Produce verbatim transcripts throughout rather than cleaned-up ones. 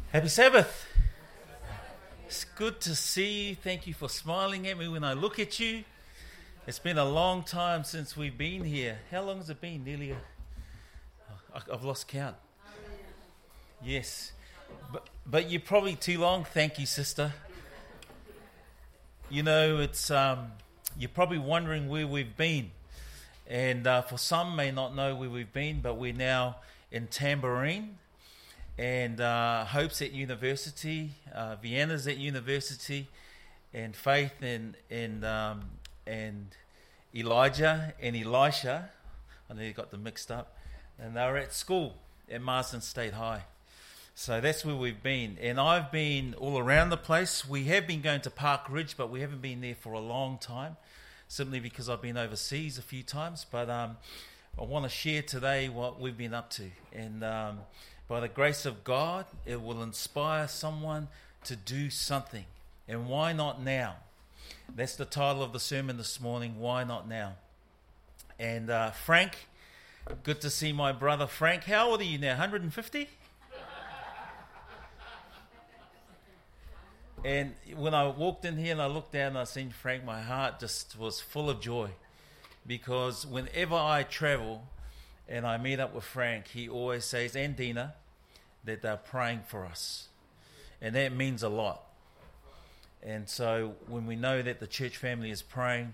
Happy Sabbath. It's good to see you. Thank you for smiling at me when I look at you. It's been a long time since we've been here. How long has it been? Nearly a... I've lost count. Yes. But, but you're probably too long. Thank you, sister. You know, it's um, you're probably wondering where we've been. And uh, for some may not know where we've been, but we're now in Tamborine. And uh, Hope's at university, uh, Vienna's at university, and Faith and and um, and Elijah and Elisha, I nearly got them mixed up, and they were at school at Marsden State High. So that's where we've been. And I've been all around the place. We have been going to Park Ridge, but we haven't been there for a long time, simply because I've been overseas a few times. But um, I want to share today what we've been up to. And um, by the grace of God, it will inspire someone to do something. And why not now? That's the title of the sermon this morning, Why Not Now? And uh, Frank, good to see my brother Frank. How old are you now, one hundred fifty? And when I walked in here and I looked down and I seen Frank, my heart just was full of joy. Because whenever I travel and I meet up with Frank, he always says, and Dina, that they're praying for us. And that means a lot. And so when we know that the church family is praying,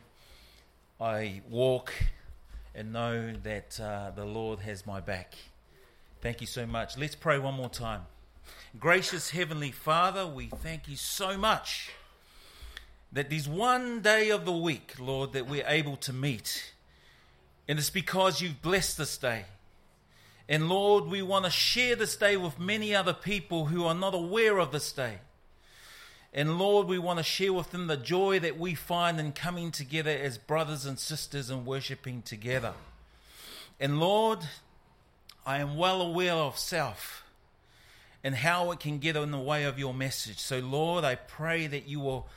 I walk and know that uh, the Lord has my back. Thank you so much. Let's pray one more time. Gracious Heavenly Father, we thank you so much that there's one day of the week, Lord, that we're able to meet. And it's because you've blessed this day. And Lord, we want to share this day with many other people who are not aware of this day. And Lord, we want to share with them the joy that we find in coming together as brothers and sisters and worshiping together. And Lord, I am well aware of self and how it can get in the way of your message. So Lord, I pray that you will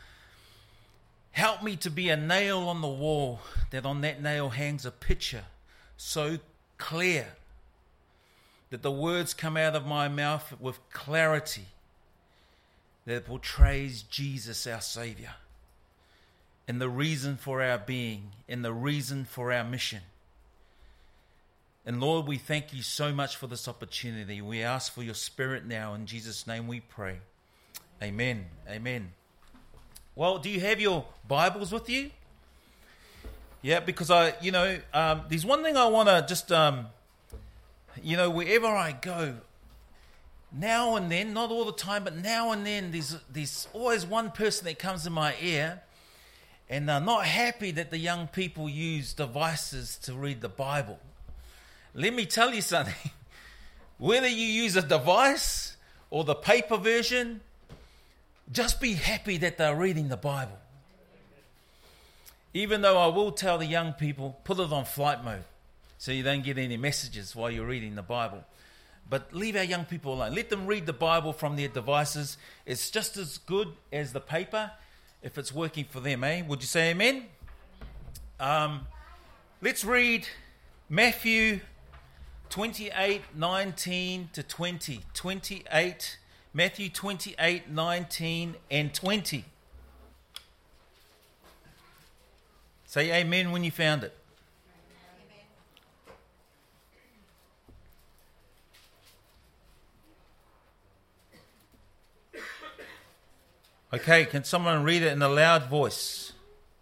help me to be a nail on the wall, that on that nail hangs a picture so clear that the words come out of my mouth with clarity that portrays Jesus, our Savior, and the reason for our being, and the reason for our mission. And Lord, we thank you so much for this opportunity. We ask for your Spirit now. In Jesus' name we pray. Amen. Amen. Well, do you have your Bibles with you? Yeah, because I, you know, um, there's one thing I want to just, um, you know, wherever I go, now and then, not all the time, but now and then, there's there's always one person that comes in my ear, and they're not happy that the young people use devices to read the Bible. Let me tell you something. Whether you use a device or the paper version, just be happy that they're reading the Bible. Even though I will tell the young people, put it on flight mode so you don't get any messages while you're reading the Bible. But leave our young people alone. Let them read the Bible from their devices. It's just as good as the paper if it's working for them, eh? Would you say amen? Um, let's read Matthew twenty-eight, nineteen to twenty. twenty-eight, Matthew twenty-eight, nineteen and twenty. Say amen when you found it. Okay, can someone read it in a loud voice?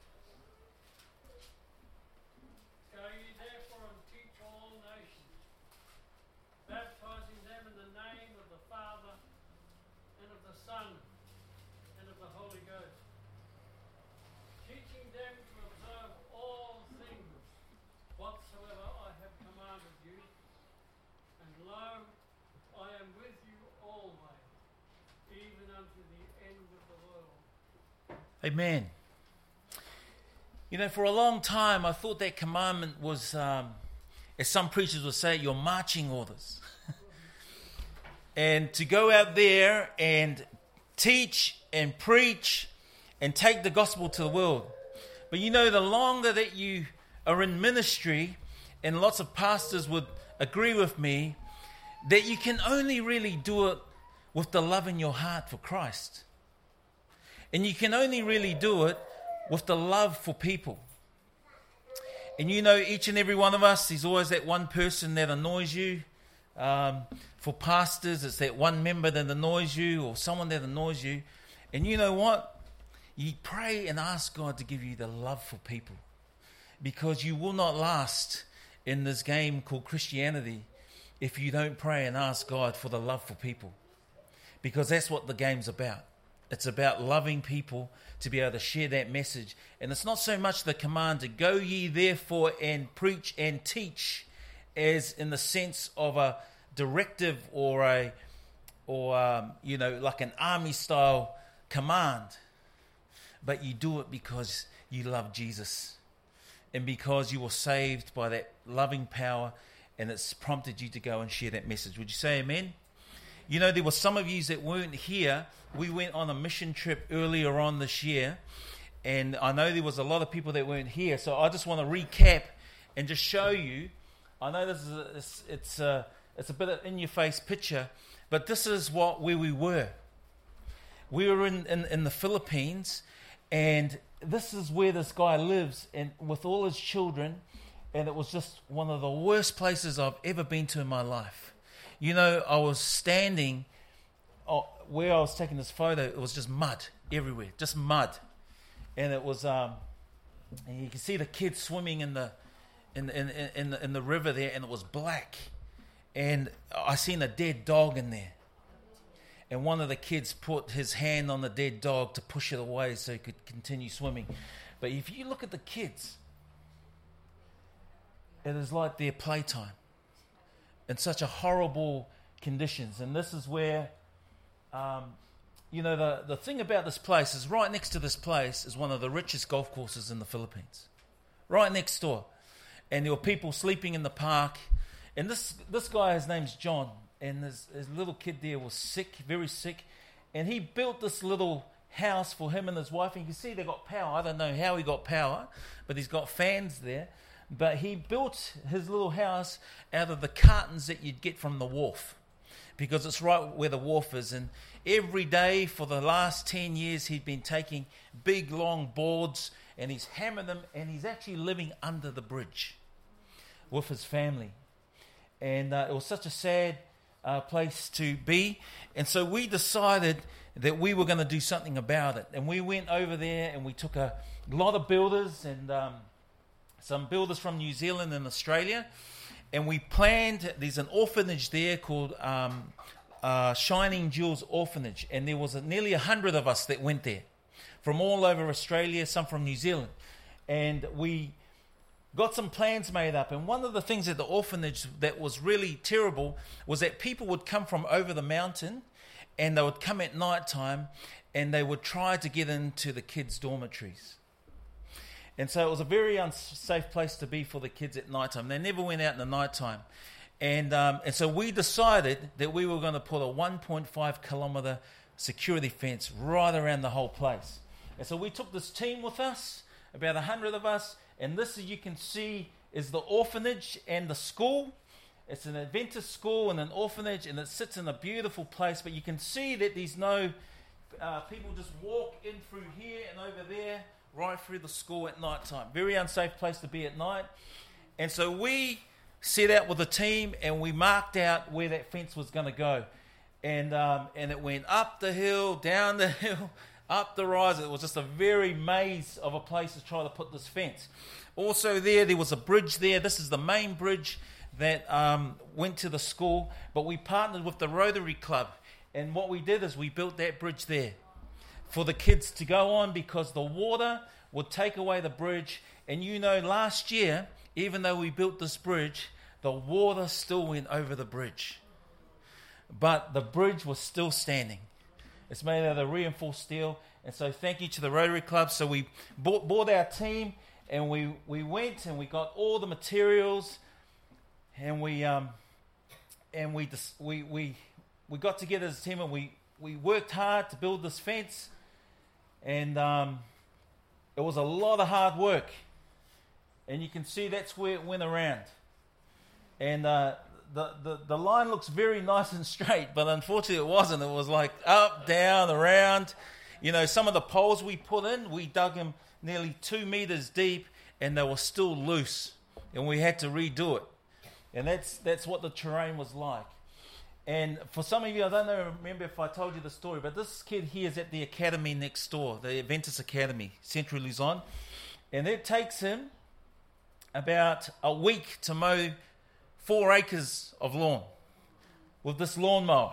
Go ye therefore and teach all nations, baptizing them in the name of the Father and of the Son and of the Holy Ghost, teaching them to observe all things whatsoever I have commanded you. And lo, I am with you always, even unto the end of the world. Amen. You know, for a long time, I thought that commandment was, um, as some preachers would say, your marching orders. And to go out there and teach and preach and take the gospel to the world. But you know, the longer that you are in ministry, and lots of pastors would agree with me, that you can only really do it with the love in your heart for Christ. And you can only really do it with the love for people. And you know, each and every one of us, there's always that one person that annoys you. Um, for pastors, it's that one member that annoys you or someone that annoys you. And you know what? You pray and ask God to give you the love for people, because you will not last in this game called Christianity if you don't pray and ask God for the love for people, because that's what the game's about. It's about loving people to be able to share that message. And it's not so much the command to go ye therefore and preach and teach as in the sense of a directive or a, or um, you know, like an army style command. But you do it because you love Jesus and because you were saved by that loving power, and it's prompted you to go and share that message. Would you say amen? You know, there were some of you that weren't here. We went on a mission trip earlier on this year, and I know there was a lot of people that weren't here, so I just want to recap and just show you. I know this is a, it's it's a, it's a bit of in-your-face picture, but this is what where we were. We were in, in, in the Philippines, and this is where this guy lives, and with all his children, and it was just one of the worst places I've ever been to in my life. You know, I was standing oh, where I was taking this photo. It was just mud everywhere, just mud, and it was. Um, and you can see the kids swimming in the, in in in the, in the river there, and it was black, and I seen a dead dog in there, and one of the kids put his hand on the dead dog to push it away so he could continue swimming. But if you look at the kids, it is like their playtime. In such a horrible conditions. And this is where, um, you know, the, the thing about this place is right next to this place is one of the richest golf courses in the Philippines. Right next door. And there were people sleeping in the park. And this this guy, his name's John. And his, his little kid there was sick, very sick. And he built this little house for him and his wife. And you can see they got power. I don't know how he got power, but he's got fans there. But he built his little house out of the cartons that you'd get from the wharf, because it's right where the wharf is. And every day for the last ten years, he'd been taking big, long boards and he's hammered them, and he's actually living under the bridge with his family. And uh, it was such a sad uh, place to be. And so we decided that we were going to do something about it. And we went over there and we took a lot of builders and um, some builders from New Zealand and Australia, and we planned, there's an orphanage there called um, uh, Shining Jewels Orphanage, and there was a, nearly a hundred of us that went there from all over Australia, some from New Zealand, and we got some plans made up. And one of the things at the orphanage that was really terrible was that people would come from over the mountain, and they would come at night time, and they would try to get into the kids' dormitories. And so it was a very unsafe place to be for the kids at night time. They never went out in the night time. And um, and so we decided that we were going to put a one point five kilometre security fence right around the whole place. And so we took this team with us, about a hundred of us, and this, as you can see, is the orphanage and the school. It's an Adventist school and an orphanage, and it sits in a beautiful place. But you can see that there's no uh, people just walk in through here and over there, right through the school at night time. Very unsafe place to be at night. And so we set out with a team, and we marked out where that fence was going to go. And um, and it went up the hill, down the hill, up the rise. It was just a very maze of a place to try to put this fence. Also there, there was a bridge there. This is the main bridge that um, went to the school. But we partnered with the Rotary Club. And what we did is we built that bridge there for the kids to go on, because the water would take away the bridge. And you know, last year, even though we built this bridge, the water still went over the bridge. But the bridge was still standing. It's made out of reinforced steel. And so thank you to the Rotary Club. So we bought, bought our team, and we, we went and we got all the materials, and we um and we just, we we we got together as a team, and we, we worked hard to build this fence. And um, it was a lot of hard work. And you can see that's where it went around. And uh, the, the, the line looks very nice and straight, but unfortunately it wasn't. It was like up, down, around. You know, some of the poles we put in, we dug them nearly two meters deep, and they were still loose, and we had to redo it. And that's that's what the terrain was like. And for some of you, I don't know, remember if I told you the story, but this kid here is at the academy next door, the Adventist Academy, Central Luzon. And it takes him about a week to mow four acres of lawn with this lawnmower.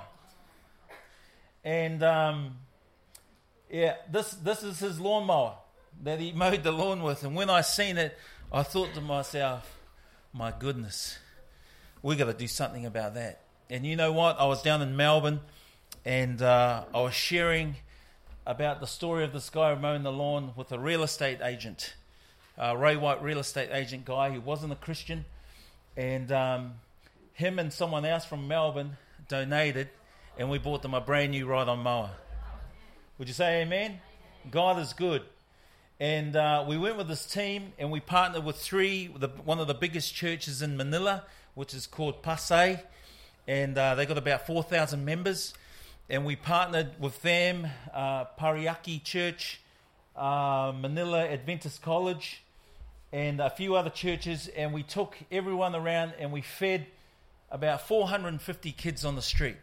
And, um, yeah, this this is his lawnmower that he mowed the lawn with. And when I seen it, I thought to myself, my goodness, we got to do something about that. And you know what? I was down in Melbourne, and uh, I was sharing about the story of this guy mowing the lawn with a real estate agent, uh, Ray White real estate agent guy who wasn't a Christian. And um, him and someone else from Melbourne donated, and we bought them a brand new ride-on mower. Would you say amen? God is good. And uh, we went with this team, and we partnered with three, the, one of the biggest churches in Manila, which is called Pasay. And uh, they got about four thousand members. And we partnered with them, uh, Pariaki Church, uh, Manila Adventist College, and a few other churches. And we took everyone around, and we fed about four hundred fifty kids on the street.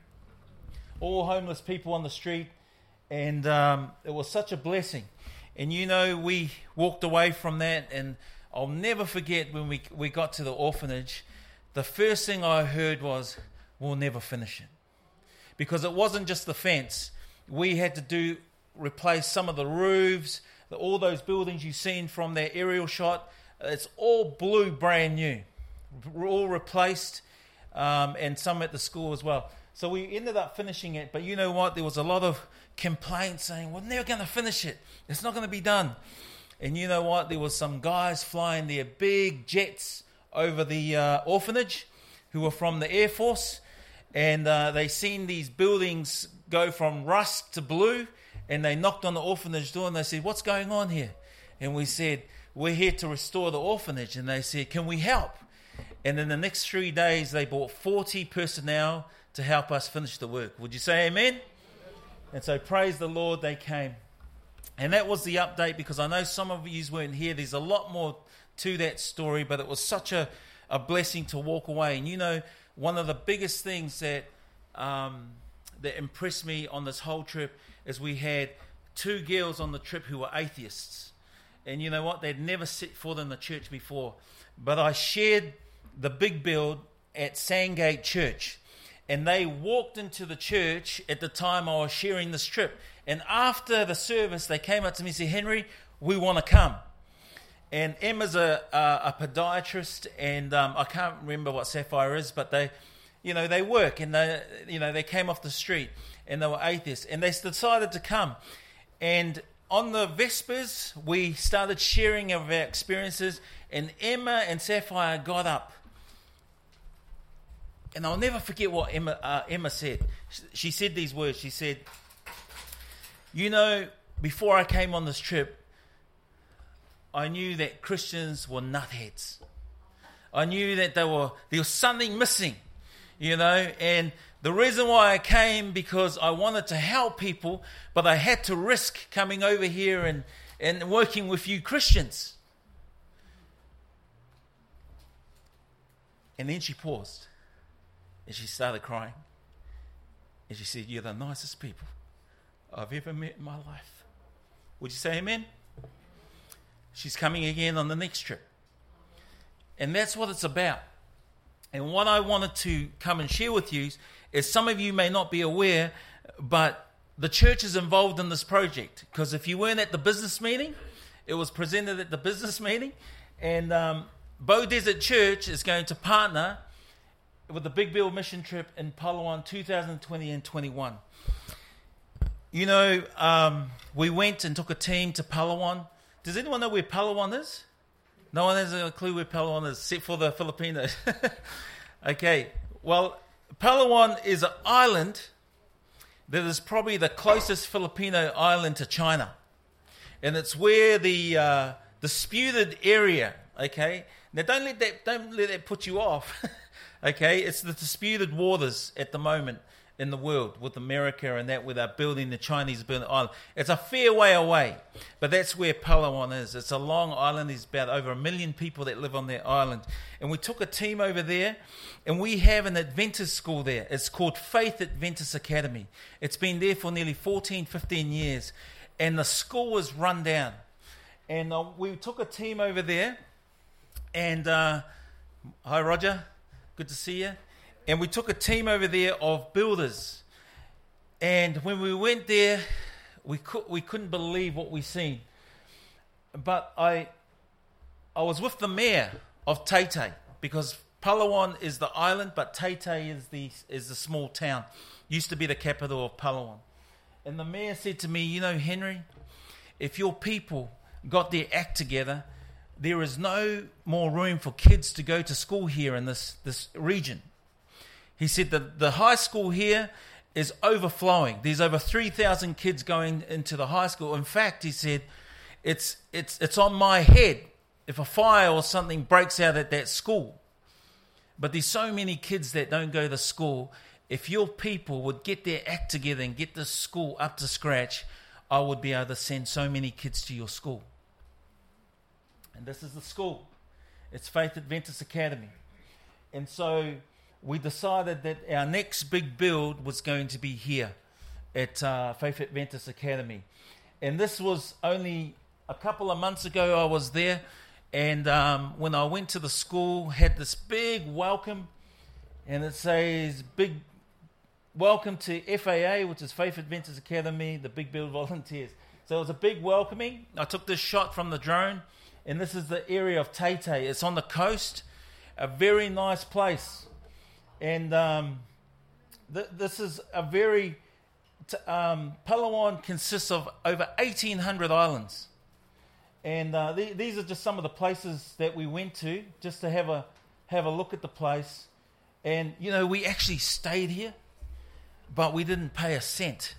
All homeless people on the street. And um, it was such a blessing. And you know, we walked away from that, and I'll never forget when we, we got to the orphanage, the first thing I heard was, we'll never finish it. Because it wasn't just the fence. We had to do replace some of the roofs, the, all those buildings you've seen from that aerial shot. It's all blue, brand new. All replaced, um, and some at the school as well. So we ended up finishing it, but you know what? There was a lot of complaints saying, we're never going to finish it. It's not going to be done. And you know what? There was some guys flying their big jets over the uh, orphanage who were from the Air Force. And uh, they seen these buildings go from rust to blue, and they knocked on the orphanage door and they said, what's going on here? And we said, we're here to restore the orphanage. And they said, can we help? And in the next three days, they brought forty personnel to help us finish the work. Would you say amen? And so praise the Lord, they came. And that was the update, because I know some of you weren't here. There's a lot more to that story, but it was such a, a blessing to walk away. And you know, one of the biggest things that um, that impressed me on this whole trip is we had two girls on the trip who were atheists. And you know what? They'd never set foot in the church before. But I shared the big build at Sandgate Church. And they walked into the church at the time I was sharing this trip. And after the service, they came up to me and said, Henry, we want to come. And Emma's a, a, a podiatrist, and um, I can't remember what Sapphire is, but they, you know, they work, and they, you know, they came off the street, and they were atheists, and they decided to come. And on the Vespers, we started sharing of our experiences, and Emma and Sapphire got up. And I'll never forget what Emma, uh, Emma said. She said these words. She said, you know, before I came on this trip, I knew that Christians were nutheads. I knew that they were there was something missing, you know, and the reason why I came, because I wanted to help people, but I had to risk coming over here and, and working with you Christians. And then she paused, and she started crying. And she said, you're the nicest people I've ever met in my life. Would you say amen? She's coming again on the next trip. And that's what it's about. And what I wanted to come and share with you is, some of you may not be aware, but the church is involved in this project. Because if you weren't at the business meeting, it was presented at the business meeting. And um, Bow Desert Church is going to partner with the Big Bill mission trip in Palawan two thousand twenty and twenty-one. You know, um, we went and took a team to Palawan. Does anyone know where Palawan is? No one has a clue where Palawan is, except for the Filipinos. Okay, well, Palawan is an island that is probably the closest Filipino island to China. And it's where the uh, disputed area, okay? Now, don't let that, don't let that put you off. Okay, it's the disputed waters at the moment in the world with America and that, where they're building the Chinese building island. It's a fair way away, but that's where Palawan is. It's a long island. There's about over a million people that live on that island. And we took a team over there, and we have an Adventist school there. It's called Faith Adventist Academy. It's been there for nearly fourteen, fifteen years, and the school was run down. And uh, we took a team over there, and uh, hi, Roger. Good to see you. And we took a team over there of builders. And when we went there, we could, we couldn't believe what we seen. But I I was with the mayor of Teitei, because Palawan is the island, but Teitei is the is the small town. Used to be the capital of Palawan. And the mayor said to me, you know, Henry, if your people got their act together, there is no more room for kids to go to school here in this, this region. He said that the high school here is overflowing. There's over three thousand kids going into the high school. In fact, he said, it's it's it's on my head if a fire or something breaks out at that school. But there's so many kids that don't go to school. If your people would get their act together and get the school up to scratch, I would be able to send so many kids to your school. And this is the school. It's Faith Adventist Academy. And so we decided that our next big build was going to be here at uh, Faith Adventist Academy. And this was only a couple of months ago I was there. And um, when I went to the school, had this big welcome. And it says, big welcome to F A A, which is Faith Adventist Academy, the Big Build Volunteers. So it was a big welcoming. I took this shot from the drone. And this is the area of Teitei. It's on the coast. A very nice place. And um, th- this is a very... T- um, Palawan consists of over eighteen hundred islands. And uh, th- these are just some of the places that we went to, just to have a have a look at the place. And, you know, we actually stayed here, but we didn't pay a cent.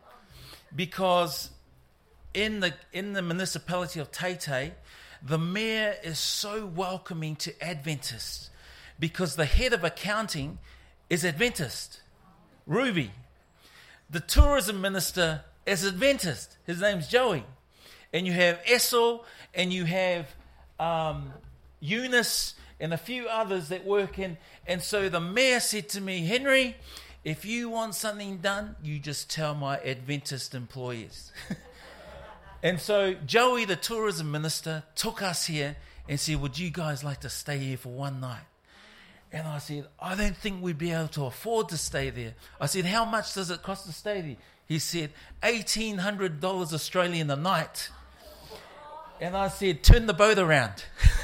Because in the in the municipality of Teitei, the mayor is so welcoming to Adventists, because the head of accounting is Adventist, Ruby. The tourism minister is Adventist. His name's Joey. And you have Essel, and you have um, Eunice, and a few others that work in. And so the mayor said to me, Henry, if you want something done, you just tell my Adventist employees. And so Joey, the tourism minister, took us here and said, would you guys like to stay here for one night? And I said, I don't think we'd be able to afford to stay there. I said, how much does it cost to stay there? He said, eighteen hundred dollars Australian a night. And I said, turn the boat around.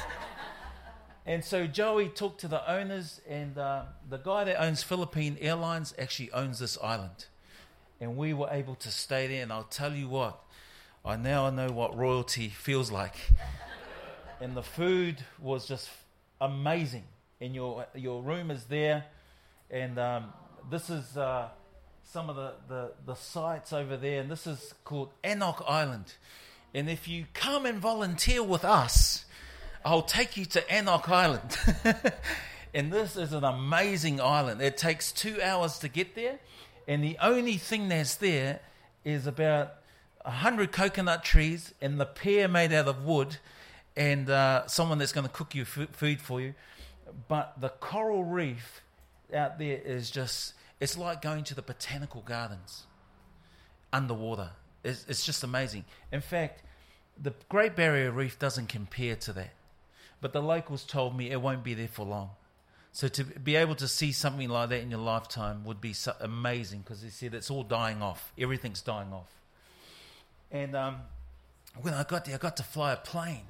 And so Joey talked to the owners, and uh, the guy that owns Philippine Airlines actually owns this island. And we were able to stay there, and I'll tell you what, I now know what royalty feels like. And the food was just amazing. And your your room is there. And um, this is uh, some of the, the, the sites over there. And this is called Enoch Island. And if you come and volunteer with us, I'll take you to Enoch Island. And this is an amazing island. It takes two hours to get there. And the only thing that's there is about a hundred coconut trees and the pier made out of wood, and uh, someone that's going to cook you f- food for you. But the coral reef out there is just, it's like going to the botanical gardens underwater. It's, it's just amazing. In fact, the Great Barrier Reef doesn't compare to that. But the locals told me it won't be there for long. So to be able to see something like that in your lifetime would be so amazing, because they said it's all dying off. Everything's dying off. And um, when I got there, I got to fly a plane.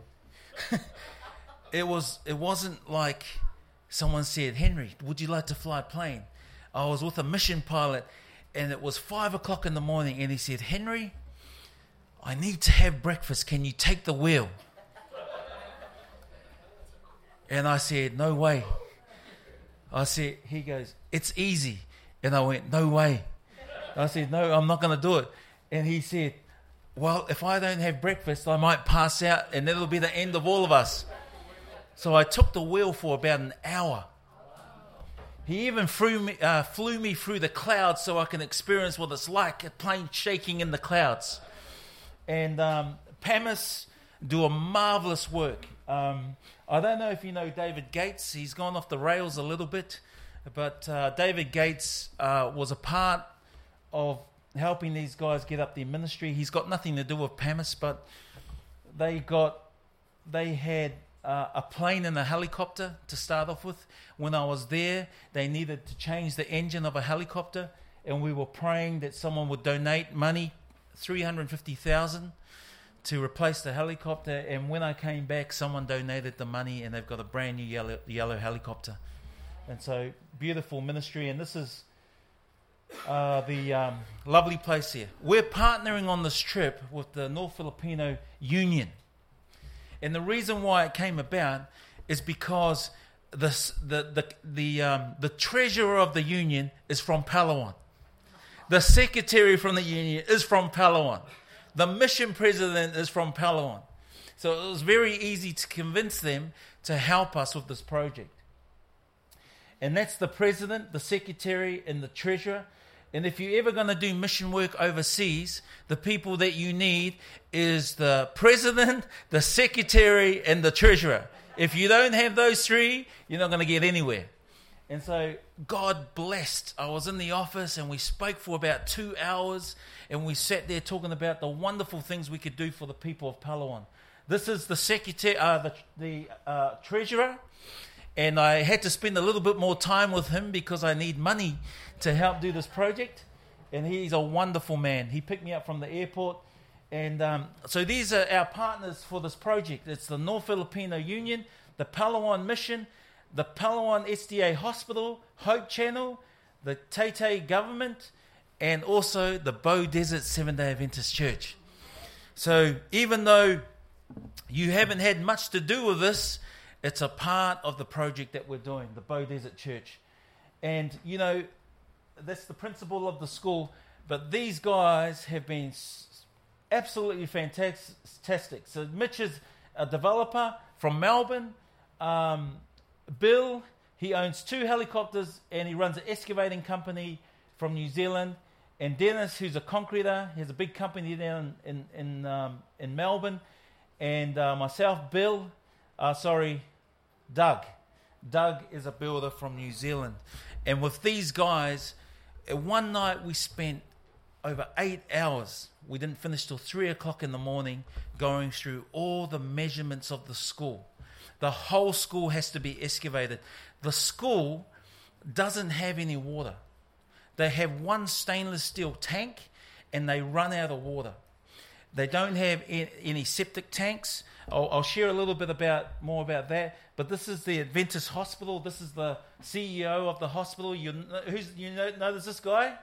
it was, it wasn't like someone said, Henry, would you like to fly a plane? I was with a mission pilot, and it was five o'clock in the morning, and he said, Henry, I need to have breakfast. Can you take the wheel? And I said, no way. I said, he goes, it's easy. And I went, no way. I said, no, I'm not going to do it. And he said, well, if I don't have breakfast, I might pass out, and that'll be the end of all of us. So I took the wheel for about an hour. He even flew me, uh, flew me through the clouds so I can experience what it's like, a plane shaking in the clouds. And um, PAMIS do a marvelous work. Um, I don't know if you know David Gates. He's gone off the rails a little bit. But uh, David Gates uh, was a part of helping these guys get up their ministry. He's got nothing to do with PAMIS, but they got, they had uh, a plane and a helicopter to start off with. When I was there, they needed to change the engine of a helicopter, and we were praying that someone would donate money, three hundred fifty thousand dollars, to replace the helicopter. And when I came back, someone donated the money, and they've got a brand new yellow, yellow helicopter. And so, beautiful ministry. And this is uh, the um, lovely place here. We're partnering on this trip with the North Filipino Union. And the reason why it came about is because the the the the, um, the treasurer of the union is from Palawan. The secretary from the union is from Palawan. The mission president is from Palawan. So it was very easy to convince them to help us with this project. And that's the president, the secretary, and the treasurer. And if you're ever going to do mission work overseas, the people that you need is the president, the secretary, and the treasurer. If you don't have those three, you're not going to get anywhere. And so God blessed. I was in the office and we spoke for about two hours and we sat there talking about the wonderful things we could do for the people of Palawan. This is the secretary, uh, the, the uh, treasurer. And I had to spend a little bit more time with him because I need money to help do this project. And he's a wonderful man. He picked me up from the airport. And um, so these are our partners for this project. It's the North Filipino Union, the Palawan Mission, the Palawan S D A Hospital, Hope Channel, the Taytay government, and also the Bow Desert Seventh-day Adventist Church. So even though you haven't had much to do with this, it's a part of the project that we're doing, the Bow Desert Church. And, you know, that's the principal of the school. But these guys have been absolutely fantastic. So Mitch is a developer from Melbourne. Um, Bill, he owns two helicopters and he runs an excavating company from New Zealand. And Dennis, who's a concreter, he has a big company down in, in, um, in Melbourne. And uh, myself, Bill, uh, sorry, Doug. Doug is a builder from New Zealand. And with these guys, one night we spent over eight hours. We didn't finish till three o'clock in the morning going through all the measurements of the school. The whole school has to be excavated. The school doesn't have any water. They have one stainless steel tank and they run out of water. They don't have any septic tanks. I'll, I'll share a little bit about more about that. But this is the Adventist Hospital. This is the C E O of the hospital. You, who's, you know, notice this guy?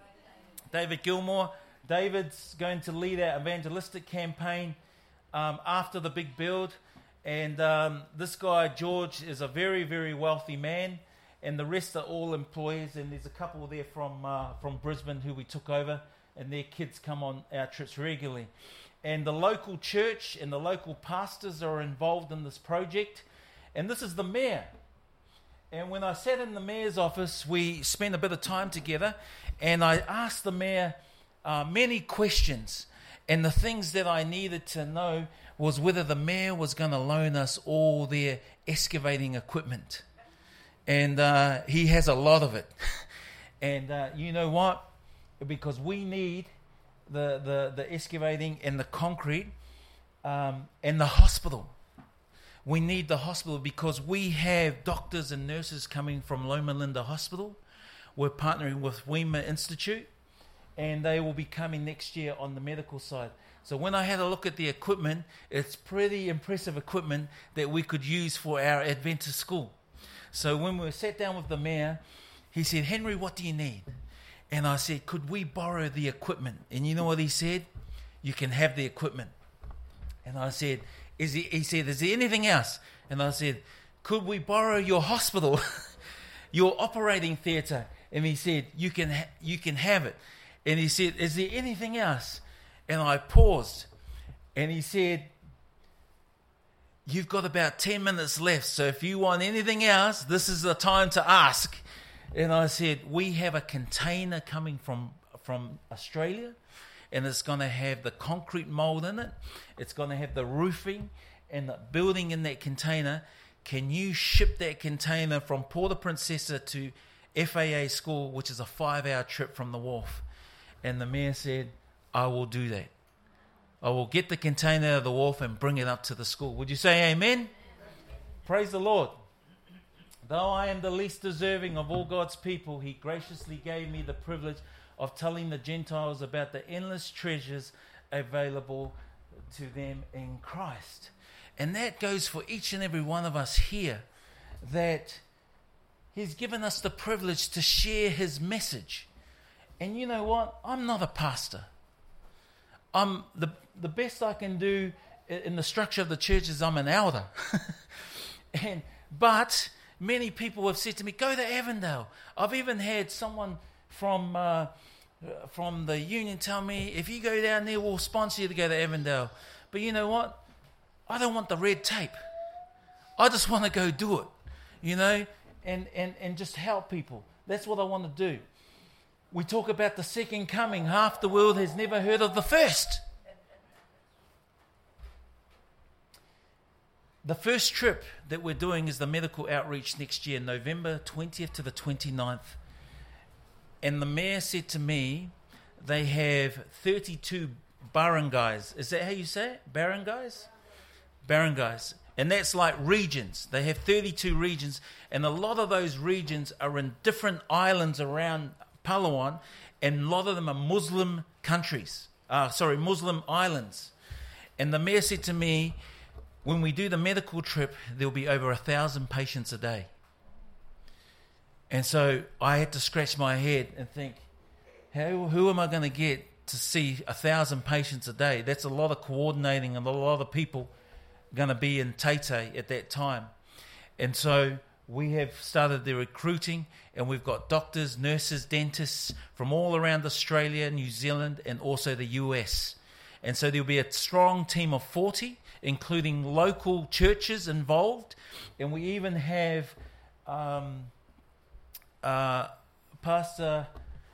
David Gilmore. David's going to lead our evangelistic campaign um, after the big build. And um, this guy, George, is a very, very wealthy man. And the rest are all employees. And there's a couple there from uh, from Brisbane who we took over. And their kids come on our trips regularly. And the local church and the local pastors are involved in this project. And this is the mayor. And when I sat in the mayor's office, we spent a bit of time together. And I asked the mayor uh, many questions. And the things that I needed to know was whether the mayor was going to loan us all their excavating equipment. And uh, he has a lot of it. And uh, you know what? Because we need the, the, the excavating and the concrete um, and the hospital. We need the hospital because we have doctors and nurses coming from Loma Linda Hospital. We're partnering with Weema Institute, and they will be coming next year on the medical side. So when I had a look at the equipment, it's pretty impressive equipment that we could use for our Adventist school. So when we sat down with the mayor, he said, "Henry, what do you need?" And I said, "Could we borrow the equipment?" And you know what he said? "You can have the equipment." And I said, Is he, he said, "Is there anything else?" And I said, "Could we borrow your hospital, your operating theatre?" And he said, you can ha- you can have it. And he said, "Is there anything else?" And I paused. And he said, "You've got about ten minutes left. So if you want anything else, this is the time to ask." And I said, we have a container coming from, from Australia, and it's going to have the concrete mold in it. It's going to have the roofing and the building in that container. Can you ship that container from Port Princesa to F A A school, which is a five-hour trip from the wharf? And the mayor said, I will do that. I will get the container out of the wharf and bring it up to the school. Would you say amen? Amen. Praise the Lord. Though I am the least deserving of all God's people, he graciously gave me the privilege of telling the Gentiles about the endless treasures available to them in Christ. And that goes for each and every one of us here, that he's given us the privilege to share his message. And you know what? I'm not a pastor. I'm the the best I can do in the structure of the church is I'm an elder. and but many people have said to me, go to Avondale. I've even had someone from uh, from the union tell me, if you go down there, we'll sponsor you to go to Avondale. But you know what? I don't want the red tape. I just want to go do it, you know, and, and, and just help people. That's what I want to do. We talk about the second coming. Half the world has never heard of the first. The first trip that we're doing is the medical outreach next year, November twentieth to the twenty-ninth. And the mayor said to me, they have thirty-two barangays. Is that how you say it? Barangays? Barangays. And that's like regions. They have thirty-two regions. And a lot of those regions are in different islands around Palawan. And a lot of them are Muslim countries. Uh, sorry, Muslim islands. And the mayor said to me, when we do the medical trip, there'll be over a thousand patients a day. And so I had to scratch my head and think, how, who am I going to get to see a thousand patients a day? That's a lot of coordinating and a lot of people going to be in Taytay at that time. And so we have started the recruiting, and we've got doctors, nurses, dentists from all around Australia, New Zealand, and also the U S. And so there'll be a strong team of forty, including local churches involved. And we even have um, uh, Pastor...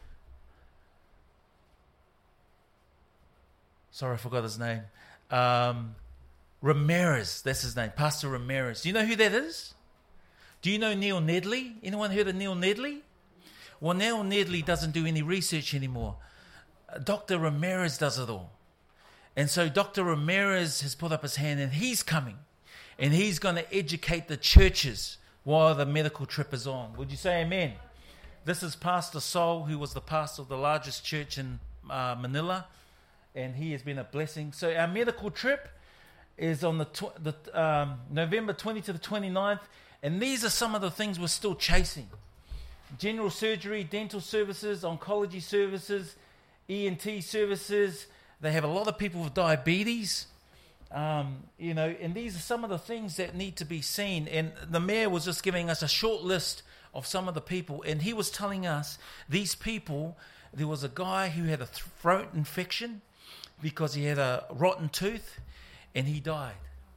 Sorry, I forgot his name. Um, Ramirez, that's his name, Pastor Ramirez. Do you know who that is? Do you know Neil Nedley? Anyone heard of Neil Nedley? Well, Neil Nedley doesn't do any research anymore. Uh, Doctor Ramirez does it all. And so Doctor Ramirez has put up his hand, and he's coming. And he's going to educate the churches while the medical trip is on. Would you say amen? This is Pastor Sol, who was the pastor of the largest church in uh, Manila. And he has been a blessing. So our medical trip is on the, tw- the um, November twentieth to the twenty-ninth. And these are some of the things we're still chasing. General surgery, dental services, oncology services, E N T services. They have a lot of people with diabetes. Um, you know, and these are some of the things that need to be seen. And the mayor was just giving us a short list of some of the people. And he was telling us these people, there was a guy who had a throat infection because he had a rotten tooth, and he died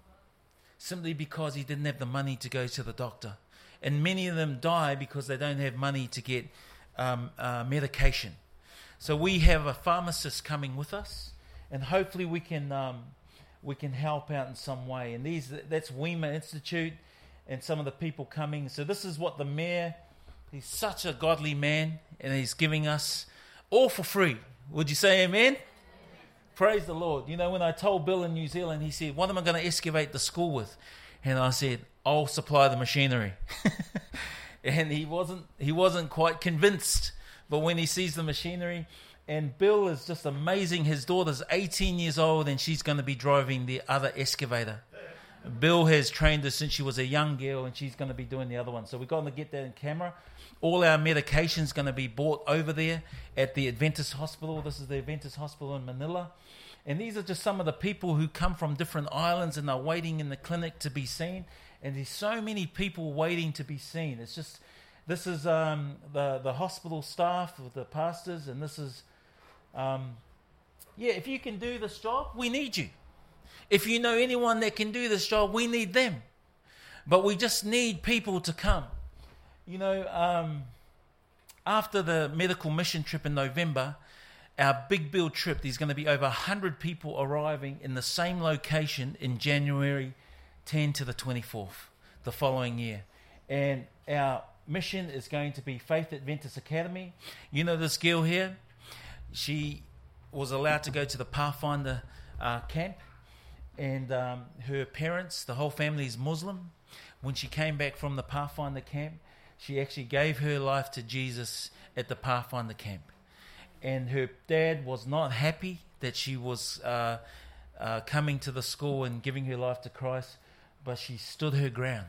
simply because he didn't have the money to go to the doctor. And many of them die because they don't have money to get um, uh, medication. So we have a pharmacist coming with us, and hopefully we can um, we can help out in some way. And these that's Weema Institute and some of the people coming. So this is what the mayor, he's such a godly man, and he's giving us all for free. Would you say amen? Praise the Lord. You know, when I told Bill in New Zealand, he said, what am I going to excavate the school with? And I said, I'll supply the machinery. And he wasn't he wasn't quite convinced. But when he sees the machinery, and Bill is just amazing. His daughter's eighteen years old, and she's going to be driving the other excavator. Bill has trained her since she was a young girl, and she's going to be doing the other one. So we're going to get that in camera. All our medication's going to be bought over there at the Adventist Hospital. This is the Adventist Hospital in Manila. And these are just some of the people who come from different islands and are waiting in the clinic to be seen. And there's so many people waiting to be seen. It's just, this is um, the, the hospital staff, the pastors, and this is, um, yeah, if you can do this job, we need you. If you know anyone that can do this job, we need them. But we just need people to come. You know, um, after the medical mission trip in November, our big build trip, there's going to be over one hundred people arriving in the same location in January tenth to the twenty-fourth, the following year. And our mission is going to be Faith Adventist Academy. You know this girl here? She was allowed to go to the Pathfinder uh, camp, and um, her parents, the whole family is Muslim. When she came back from the Pathfinder camp, she actually gave her life to Jesus at the Pathfinder camp. And her dad was not happy that she was uh, uh, coming to the school and giving her life to Christ, but she stood her ground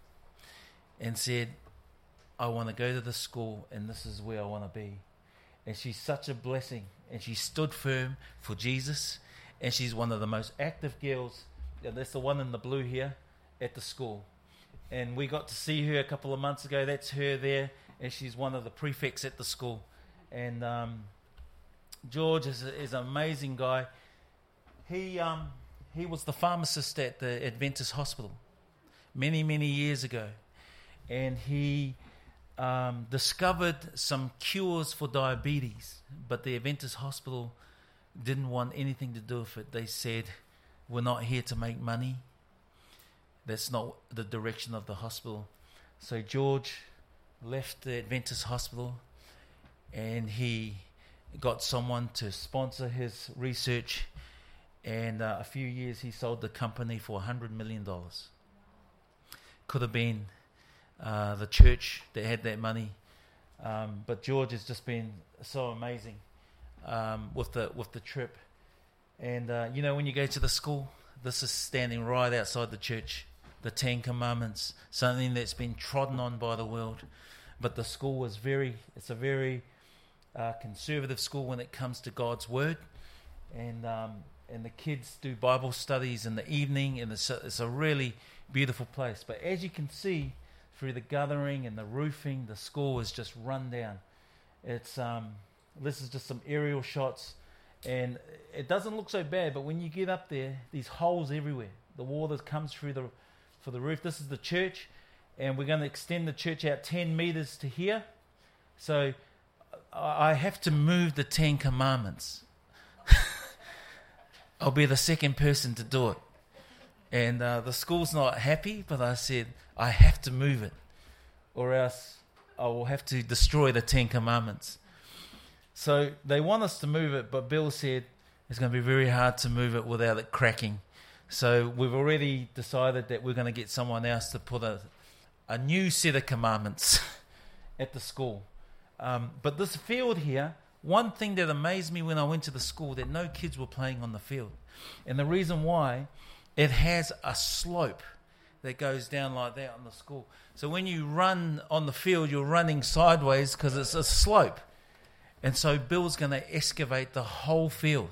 and said, I want to go to the school and this is where I want to be. And she's such a blessing, and she stood firm for Jesus, and she's one of the most active girls, and that's the one in the blue here, at the school. And we got to see her a couple of months ago. That's her there, and she's one of the prefects at the school. And um, George is, a, is an amazing guy. He um, he was the pharmacist at the Adventist Hospital many, many years ago. And he um, discovered some cures for diabetes, but the Adventist Hospital didn't want anything to do with it. They said, we're not here to make money. That's not the direction of the hospital. So George left the Adventist Hospital, and he got someone to sponsor his research, and uh, a few years he sold the company for one hundred million dollars. Could have been uh, the church that had that money, um, but George has just been so amazing um, with the with the trip. And uh, you know, when you go to the school, this is standing right outside the church, the Ten Commandments, something that's been trodden on by the world. But the school is very, it's a very uh, conservative school when it comes to God's Word. And um, and the kids do Bible studies in the evening, and it's a, it's a really beautiful place. But as you can see, through the guttering and the roofing, the school is just run down. It's um, this is just some aerial shots, and it doesn't look so bad, but when you get up there, these holes everywhere. The water comes through the for the roof. This is the church, and we're going to extend the church out ten meters to here. So I have to move the Ten Commandments. I'll be the second person to do it. And uh, the school's not happy, but I said, I have to move it, or else I will have to destroy the Ten Commandments. So they want us to move it, but Bill said it's going to be very hard to move it without it cracking. So we've already decided that we're going to get someone else to put a, a new set of commandments at the school. Um, but this field here, one thing that amazed me when I went to the school, that no kids were playing on the field. And the reason why, it has a slope that goes down like that on the school. So when you run on the field, you're running sideways because it's a slope. And so Bill's going to excavate the whole field.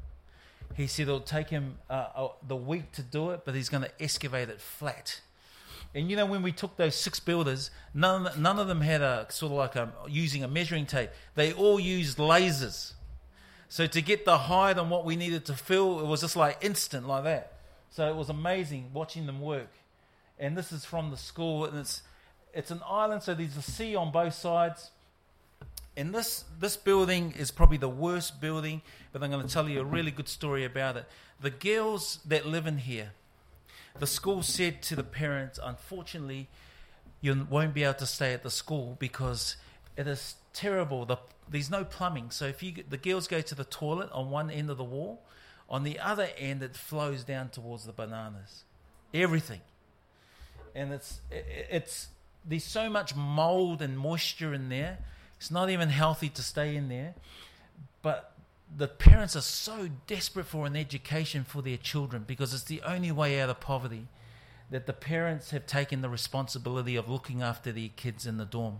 He said it'll take him uh, uh, the week to do it, but he's going to excavate it flat. And you know, when we took those six builders, none none of them had a sort of like a using a measuring tape. They all used lasers. So to get the height on what we needed to fill, it was just like instant like that. So it was amazing watching them work. And this is from the school, and it's it's an island, so there's a sea on both sides. And this this building is probably the worst building, but I'm going to tell you a really good story about it. The girls that live in here, the school said to the parents, unfortunately, you won't be able to stay at the school because it is terrible. The, there's no plumbing. So if you the girls go to the toilet on one end of the wall, on the other end it flows down towards the bananas. Everything. And it's it's there's so much mold and moisture in there. It's not even healthy to stay in there. But the parents are so desperate for an education for their children because it's the only way out of poverty, that the parents have taken the responsibility of looking after their kids in the dorm.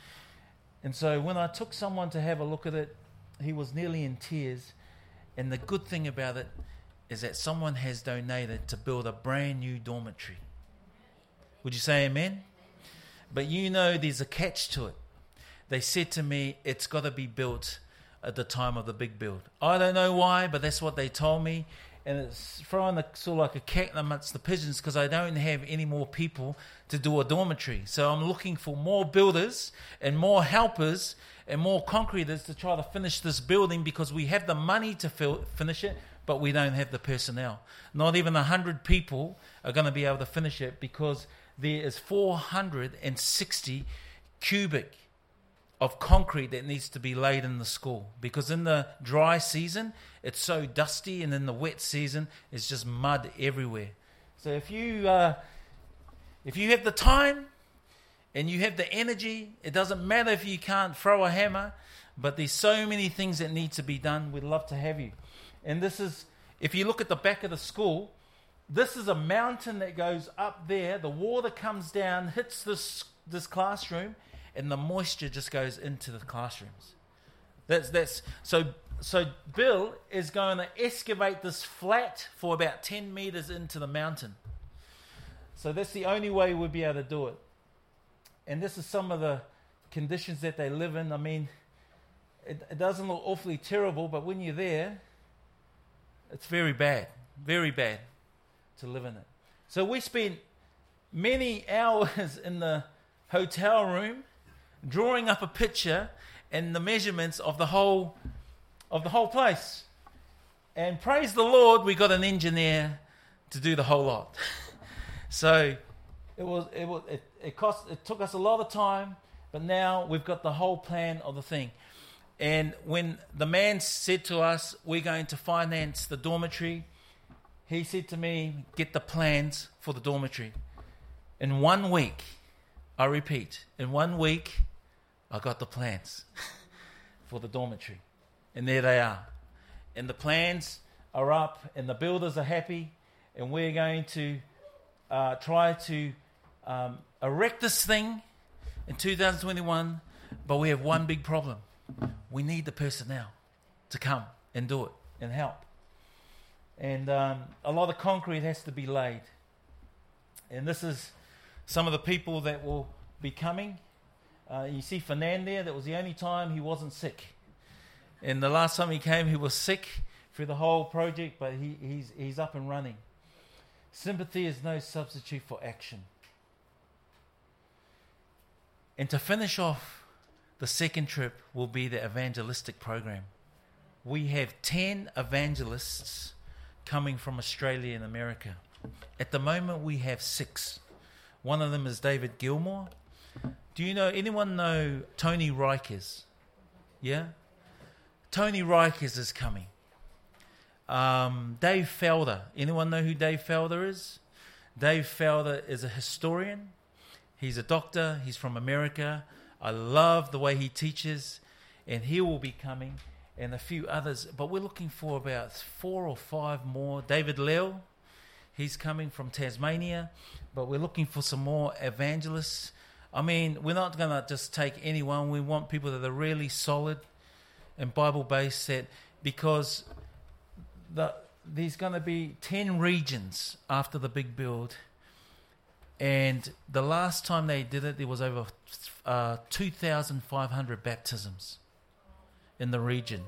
And so when I took someone to have a look at it, he was nearly in tears. And the good thing about it is that someone has donated to build a brand new dormitory. Would you say amen? But you know there's a catch to it. They said to me, it's got to be built at the time of the big build. I don't know why, but that's what they told me. and it's throwing the, sort of like a cat amongst the pigeons because I don't have any more people to do a dormitory. So I'm looking for more builders and more helpers and more concreters to try to finish this building because we have the money to fill, finish it, but we don't have the personnel. Not even one hundred people are going to be able to finish it because there is four hundred sixty cubic of concrete that needs to be laid in the school, because in the dry season it's so dusty, and in the wet season it's just mud everywhere. So if you uh, if you have the time and you have the energy, it doesn't matter if you can't throw a hammer, but there's so many things that need to be done. We'd love to have you. And this is, if you look at the back of the school, this is a mountain that goes up there. The water comes down, hits this this classroom, and the moisture just goes into the classrooms. That's that's so so Bill is going to excavate this flat for about ten meters into the mountain. So that's the only way we'll be able to do it. And this is some of the conditions that they live in. I mean, it, it doesn't look awfully terrible, but when you're there, it's very bad, very bad to live in it. So we spent many hours in the hotel room drawing up a picture and the measurements of the whole of the whole place. And praise the Lord, we got an engineer to do the whole lot. So it was it was it, it cost it took us a lot of time, but now we've got the whole plan of the thing. And when the man said to us, we're going to finance the dormitory, he said to me, get the plans for the dormitory. In one week, I repeat, in one week, I got the plans for the dormitory. And there they are. And the plans are up, and the builders are happy, and we're going to uh, try to um, erect this thing in two thousand twenty-one, but we have one big problem. We need the personnel to come and do it and help. And um, a lot of concrete has to be laid. And this is some of the people that will be coming. Uh, you see Fernand there, that was the only time he wasn't sick. And the last time he came, he was sick through the whole project, but he, he's, he's up and running. Sympathy is no substitute for action. And to finish off, the second trip will be the evangelistic program. We have ten evangelists coming from Australia and America. At the moment, we have six. One of them is David Gilmore. Do you know, anyone know Tony Rikers? Yeah? Tony Rikers is coming. Um, Dave Felder. Anyone know who Dave Felder is? Dave Felder is a historian. He's a doctor. He's from America. I love the way he teaches, and he will be coming, and a few others. But we're looking for about four or five more. David Leo, he's coming from Tasmania, but we're looking for some more evangelists. I mean, we're not going to just take anyone. We want people that are really solid and Bible-based, that because the, there's going to be ten regions after the big build. And the last time they did it, there was over uh, two thousand five hundred baptisms in the region.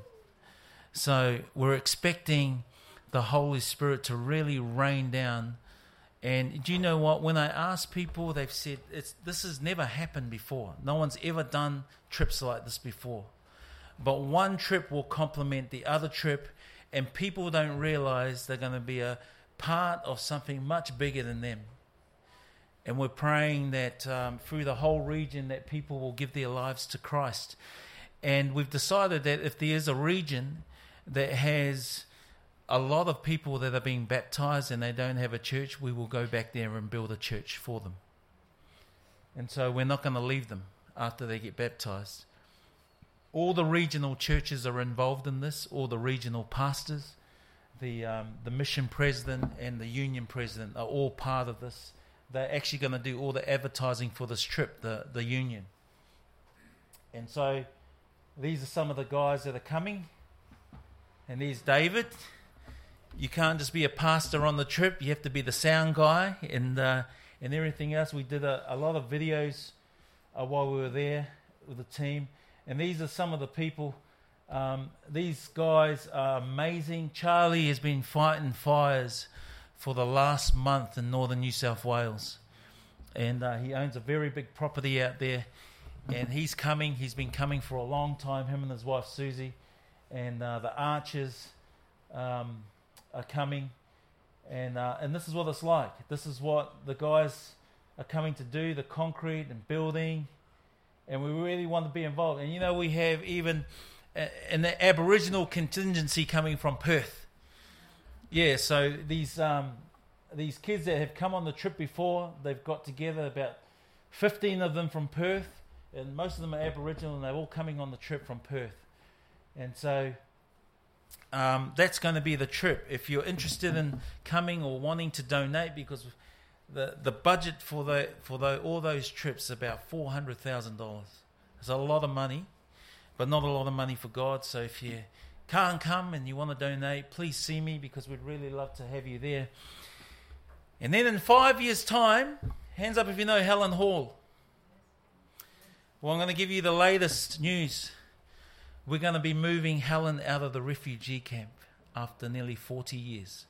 So we're expecting the Holy Spirit to really rain down. And do you know what? When I ask people, they've said, it's, this has never happened before. No one's ever done trips like this before. But one trip will complement the other trip, and people don't realize they're going to be a part of something much bigger than them. And we're praying that um, through the whole region that people will give their lives to Christ. And we've decided that if there is a region that has a lot of people that are being baptized and they don't have a church, we will go back there and build a church for them. And so we're not going to leave them after they get baptized. All the regional churches are involved in this, all the regional pastors, the um, the mission president and the union president are all part of this. They're actually going to do all the advertising for this trip, the, the union. And so these are some of the guys that are coming. And there's David. You can't just be a pastor on the trip. You have to be the sound guy and uh, and everything else. We did a, a lot of videos uh, while we were there with the team. And these are some of the people Um, these guys are amazing. Charlie has been fighting fires for the last month in northern New South Wales. And uh, he owns a very big property out there. And he's coming. He's been coming for a long time, him and his wife Susie. And uh, the Archers um, are coming. And uh, and this is what it's like. This is what the guys are coming to do, the concrete and building. And we really want to be involved. And, you know, we have even a, an Aboriginal contingency coming from Perth. Yeah, so these um, these kids that have come on the trip before, they've got together, about fifteen of them from Perth. And most of them are Aboriginal, and they're all coming on the trip from Perth. And so um, that's going to be the trip. If you're interested in coming or wanting to donate, because the the budget for the for the, all those trips is about four hundred thousand dollars. It's a lot of money, but not a lot of money for God. So if you can't come and you want to donate, please see me, because we'd really love to have you there. And then in five years' time, hands up if you know Helen Hall. Well, I'm going to give you the latest news. We're going to be moving Helen out of the refugee camp after nearly forty years.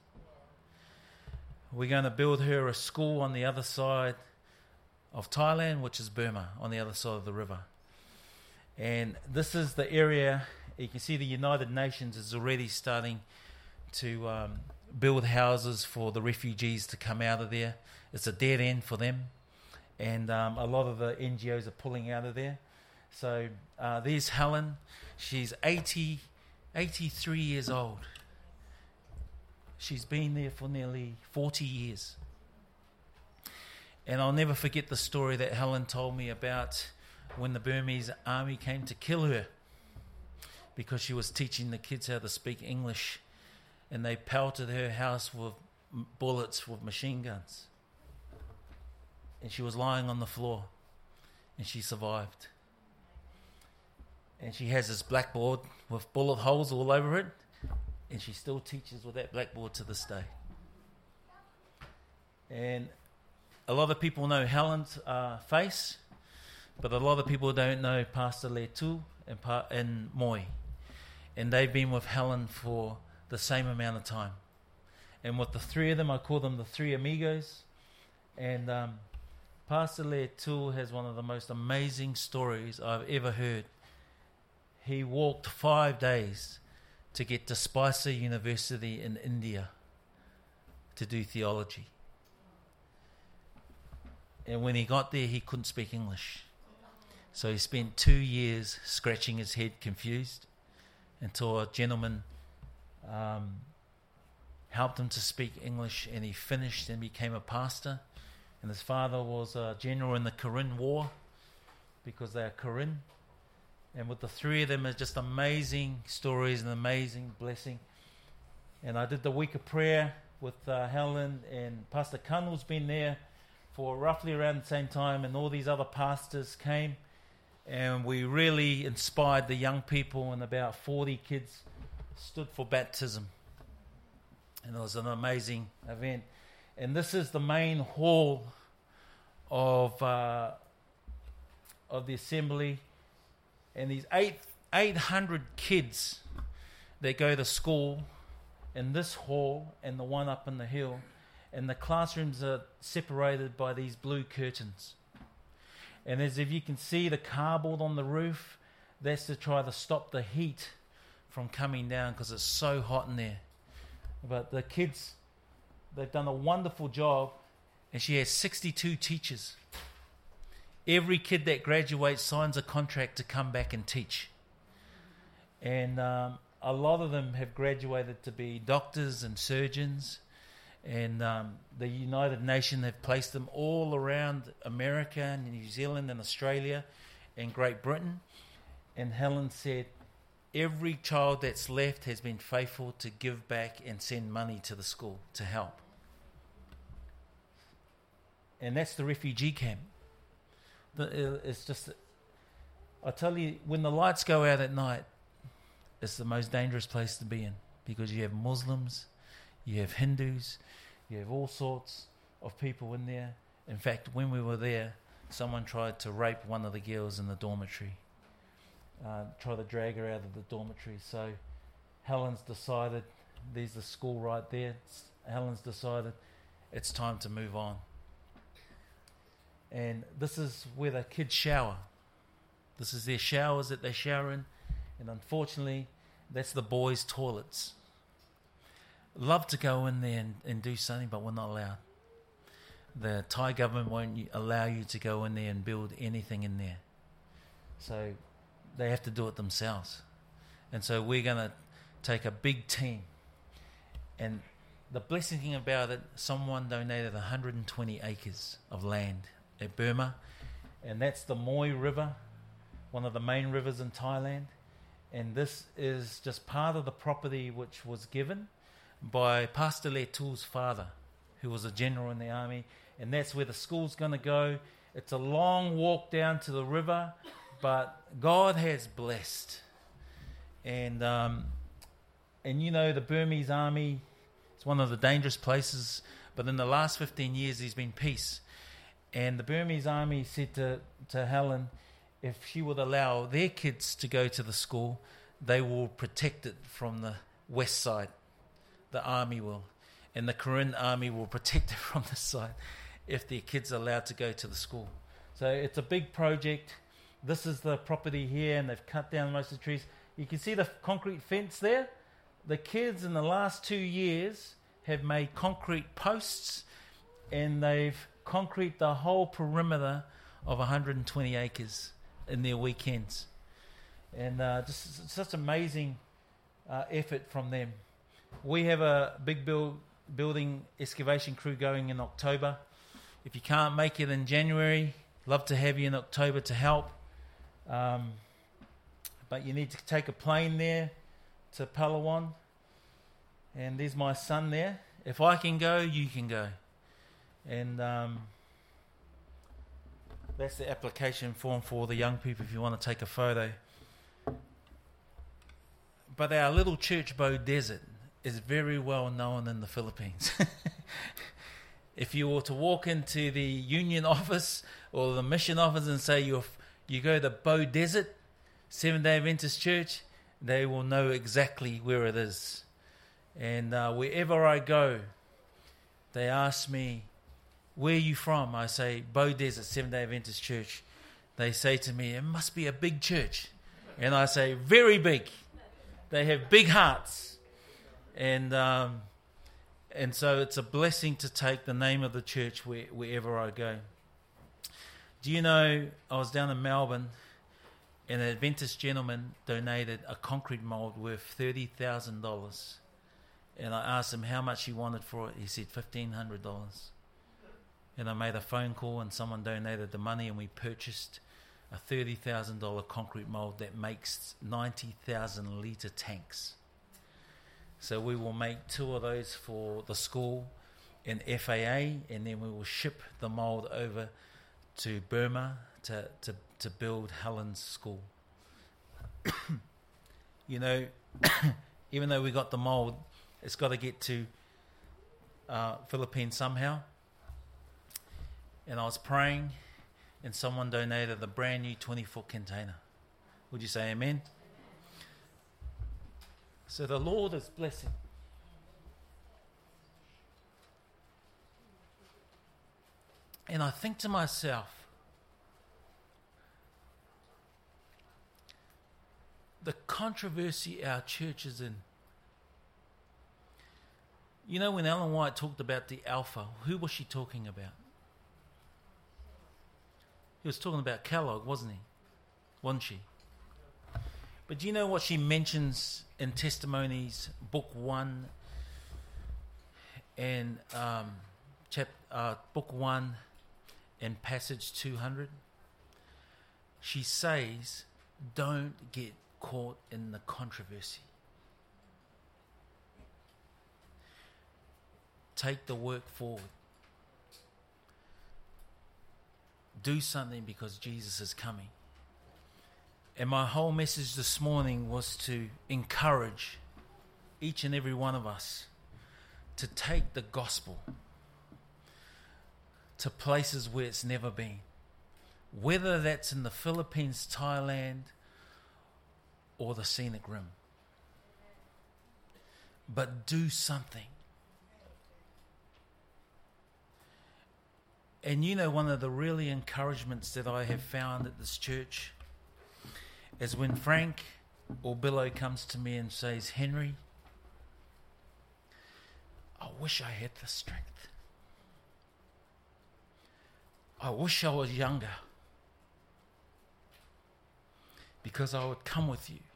We're going to build her a school on the other side of Thailand, which is Burma, on the other side of the river. And this is the area, you can see the United Nations is already starting to um, build houses for the refugees to come out of there. It's a dead end for them. And um, a lot of the N G Os are pulling out of there. So uh, there's Helen. She's eighty, eighty-three years old. She's been there for nearly forty years. And I'll never forget the story that Helen told me about when the Burmese army came to kill her, because she was teaching the kids how to speak English, and they pelted her house with bullets with machine guns. And she was lying on the floor, and she survived. And she has this blackboard with bullet holes all over it, and she still teaches with that blackboard to this day. And a lot of people know Helen's uh, face, but a lot of people don't know Pastor Letu and, pa- and Moy. And they've been with Helen for the same amount of time. And with the three of them, I call them the three amigos. And um, Pastor Letu has one of the most amazing stories I've ever heard. He walked five days to get to Spicer University in India to do theology. And when he got there, he couldn't speak English. So he spent two years scratching his head confused until a gentleman um, helped him to speak English, and he finished and became a pastor. And his father was a general in the Karen War, because they are Karen. And with the three of them, it's just amazing stories and amazing blessing. And I did the week of prayer with uh, Helen, and Pastor Kunal's been there for roughly around the same time, and all these other pastors came, and we really inspired the young people, and about forty kids stood for baptism. And it was an amazing event. And this is the main hall of uh, of the assembly. And these eight eight hundred kids that go to school in this hall and the one up in the hill. And the classrooms are separated by these blue curtains. And as if you can see the cardboard on the roof, that's to try to stop the heat from coming down, because it's so hot in there. But the kids, they've done a wonderful job, and she has sixty-two teachers. Every kid that graduates signs a contract to come back and teach. And um, a lot of them have graduated to be doctors and surgeons. And um, the United Nations have placed them all around America and New Zealand and Australia and Great Britain. And Helen said, every child that's left has been faithful to give back and send money to the school to help. And that's the refugee camp. It's just, I tell you, when the lights go out at night, it's the most dangerous place to be in, because you have Muslims, you have Hindus, you have all sorts of people in there. In fact, when we were there, someone tried to rape one of the girls in the dormitory. uh, try to drag her out of the dormitory. So Helen's decided, there's the school right there, it's, Helen's decided it's time to move on. And this is where the kids shower. This is their showers that they shower in. And unfortunately, that's the boys' toilets. Love to go in there and, and do something, but we're not allowed. The Thai government won't allow you to go in there and build anything in there. So they have to do it themselves. And so we're going to take a big team. And the blessing thing about it, someone donated one hundred twenty acres of land at Burma. And that's the Moi River, one of the main rivers in Thailand. And this is just part of the property which was given by Pastor Letu's father, who was a general in the army. And that's where the school's going to go. It's a long walk down to the river, but God has blessed. And, um, and you know, the Burmese army, it's one of the dangerous places, but in the last fifteen years there's been peace. And the Burmese army said to, to Helen, if she would allow their kids to go to the school, they will protect it from the west side. The army will. And the Korean army will protect it from this side if their kids are allowed to go to the school. So it's a big project. This is the property here, and they've cut down most of the trees. You can see the concrete fence there. The kids in the last two years have made concrete posts, and they've concrete the whole perimeter of one hundred twenty acres in their weekends. And uh, just such amazing uh, effort from them. We have a big build, building excavation crew going in October. If you can't make it in January, love to have you in October to help. Um, but you need to take a plane there to Palawan. And there's my son there. If I can go, you can go. And um, that's the application form for the young people if you want to take a photo. But our little church, Bow Desert, is very well known in the Philippines. If you were to walk into the union office or the mission office and say you you go to Bow Desert, Seventh-day Adventist Church, they will know exactly where it is. And uh, wherever I go, they ask me, where are you from? I say, Bow Desert, Seventh-day Adventist Church. They say to me, it must be a big church. And I say, very big. They have big hearts. And um, and so it's a blessing to take the name of the church where, wherever I go. Do you know, I was down in Melbourne, and an Adventist gentleman donated a concrete mould worth thirty thousand dollars. And I asked him how much he wanted for it. He said fifteen hundred dollars. And I made a phone call, and someone donated the money, and we purchased a thirty thousand dollars concrete mould that makes ninety thousand litre tanks. So we will make two of those for the school in F A A, and then we will ship the mould over to Burma to, to, to build Helen's school. You know, even though we got the mould, it's got to get to uh, Philippines somehow. And I was praying, and someone donated a brand new twenty-foot container. Would you say amen? So the Lord is blessing. And I think to myself, the controversy our church is in. You know, when Ellen White talked about the Alpha, who was she talking about? He was talking about Kellogg, wasn't he? Wasn't she? But do you know what she mentions in Testimonies, book one, and um, chap, uh, book one, and passage two hundred? She says, "Don't get caught in the controversy. Take the work forward. Do something because Jesus is coming." And my whole message this morning was to encourage each and every one of us to take the gospel to places where it's never been. Whether that's in the Philippines, Thailand, or the scenic rim. But do something. And you know, one of the really encouragements that I have found at this church is when Frank or Billo comes to me and says, Henry, I wish I had the strength. I wish I was younger, because I would come with you.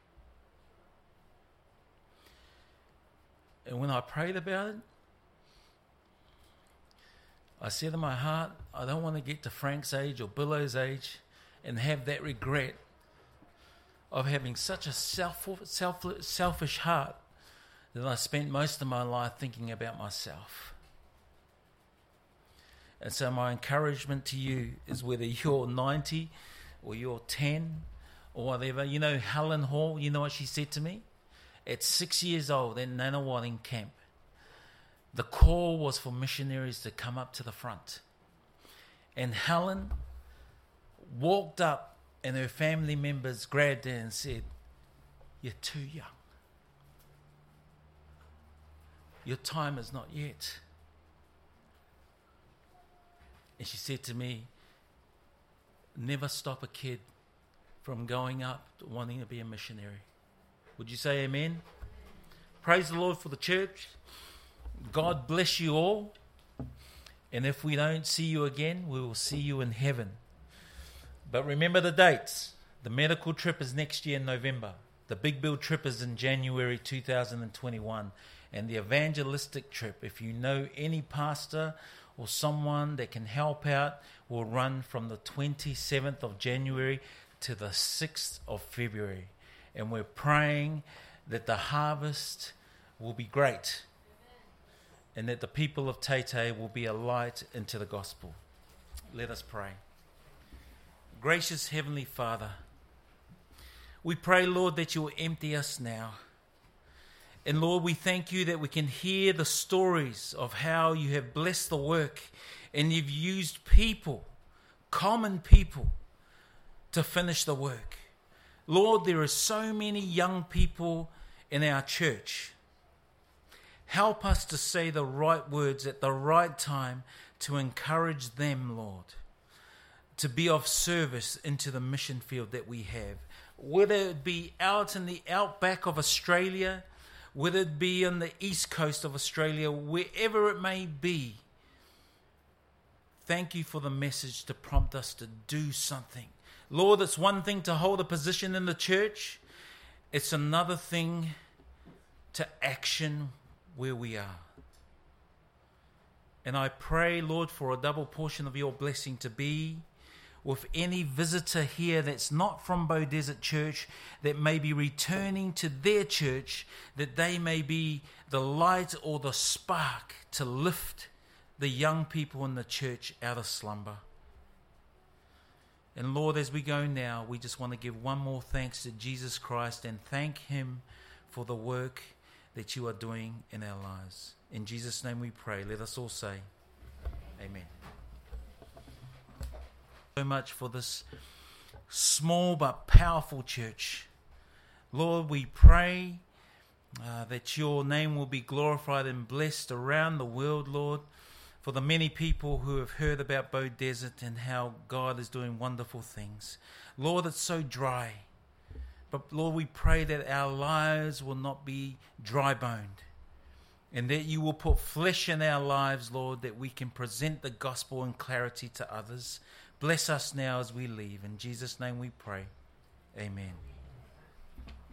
And when I prayed about it, I said in my heart, I don't want to get to Frank's age or Billo's age and have that regret of having such a self, self, selfish heart that I spent most of my life thinking about myself. And so my encouragement to you is, whether you're ninety or you're ten or whatever, you know Helen Hall, you know what she said to me? At six years old in Nanawatting camp, the call was for missionaries to come up to the front. And Helen walked up and her family members grabbed her and said, you're too young. Your time is not yet. And she said to me, never stop a kid from going up to wanting to be a missionary. Would you say amen? Praise the Lord for the church. God bless you all. And if we don't see you again, we will see you in heaven. But remember the dates. The medical trip is next year in November. The Big Bill trip is in January two thousand twenty-one. And the evangelistic trip, if you know any pastor or someone that can help out, will run from the twenty-seventh of January to the sixth of February. And we're praying that the harvest will be great, and that the people of Teitei will be a light into the gospel. Let us pray. Gracious Heavenly Father, we pray, Lord, that you will empty us now. And Lord, we thank you that we can hear the stories of how you have blessed the work, and you've used people, common people, to finish the work. Lord, there are so many young people in our church. Help us to say the right words at the right time to encourage them, Lord, to be of service into the mission field that we have. Whether it be out in the outback of Australia, whether it be on the east coast of Australia, wherever it may be, thank you for the message to prompt us to do something. Lord, it's one thing to hold a position in the church. It's another thing to action where we are. And I pray, Lord, for a double portion of your blessing to be with any visitor here that's not from Bow Desert Church, that may be returning to their church, that they may be the light or the spark to lift the young people in the church out of slumber. And Lord, as we go now, we just want to give one more thanks to Jesus Christ and thank him for the work that you are doing in our lives. In Jesus' name we pray. Let us all say, amen. So much for this small but powerful church. Lord, we pray uh, that your name will be glorified and blessed around the world, Lord, for the many people who have heard about Bow Desert and how God is doing wonderful things. Lord, it's so dry. But Lord, we pray that our lives will not be dry-boned, and that you will put flesh in our lives, Lord, that we can present the gospel in clarity to others. Bless us now as we leave. In Jesus' name we pray. Amen.